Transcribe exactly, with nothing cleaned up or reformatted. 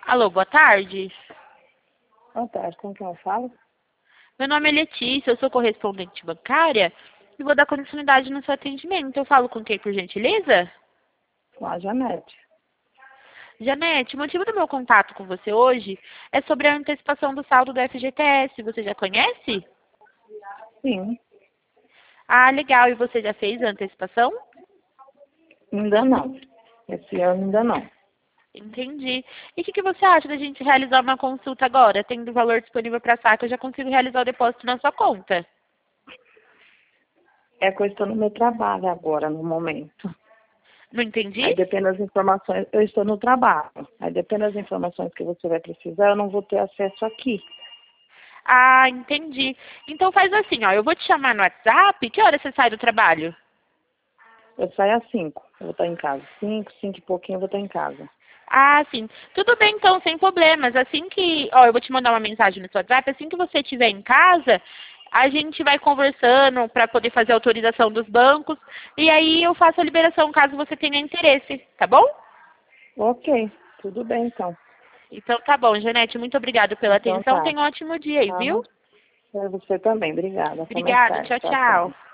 Alô, boa tarde. Boa tarde, com quem eu falo? Meu nome é Letícia, eu sou correspondente bancária e vou dar continuidade no seu atendimento. Eu falo com quem, por gentileza? Com a Janete. Janete, o motivo do meu contato com você hoje é sobre a antecipação do saldo do F G T S. Você já conhece? Sim, Ah, legal. E você já fez a antecipação? ainda não. Esse ano ainda não. Entendi. E o que, que você acha da gente realizar uma consulta agora? Tendo o valor disponível para saque, eu já consigo realizar o depósito na sua conta. É que eu estou no meu trabalho agora, no momento. Não entendi? Aí depende das informações, eu estou no trabalho. Aí depende das informações que você vai precisar, eu não vou ter acesso aqui. Ah, entendi. Então faz assim, ó, eu vou te chamar no WhatsApp. Que hora você sai do trabalho? Eu saio às cinco, eu vou estar em casa. Cinco, cinco e pouquinho eu vou estar em casa. Ah, sim. Tudo bem, então, sem problemas. Assim que... Ó, eu vou te mandar uma mensagem no seu WhatsApp. Assim que você estiver em casa, a gente vai conversando para poder fazer a autorização dos bancos. E aí eu faço a liberação caso você tenha interesse, tá bom? Ok, tudo bem então. Então tá bom, Janete. Muito obrigada pela Então atenção. tá. Tenha um ótimo dia aí, Tá. viu? Pra você também, obrigada. Até mais Obrigada. tarde. Tchau, Tchau, tchau. tchau.